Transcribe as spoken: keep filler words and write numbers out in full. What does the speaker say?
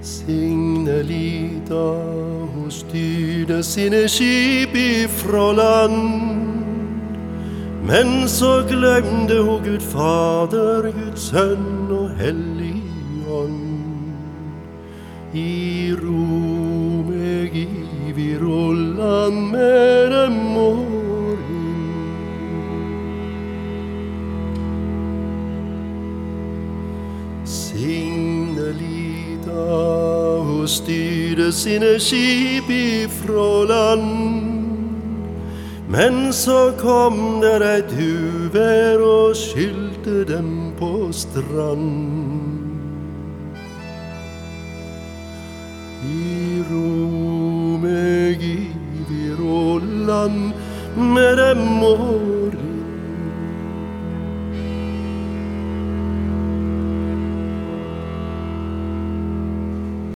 Signe Lita, hun styrte sine skip ifra land, men så glemte hun Gud Fader, Gud Sønn og Hellig Ånd. I ro meg i vi rollan med dem morgen. Signe Lita, hun styrte sine skip ifra land, men så kom der et uvær og skylte dem på strand. I ro meg i vi rollan med dem morgen.